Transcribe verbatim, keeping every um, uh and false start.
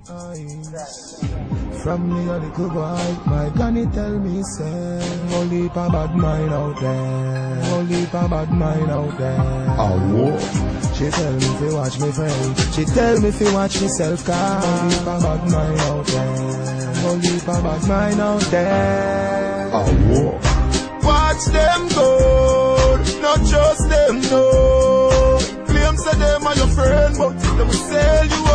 From me a little boy, my granny tell me say, only a bad mind out there, only a bad mind out there. Oh, she tell me fi watch me friend, she tell me fi watch myself car. Only a bad mind out there, only a bad mind out there. Oh, watch them go, not just them no. Claim say them are your friend, but them will sell you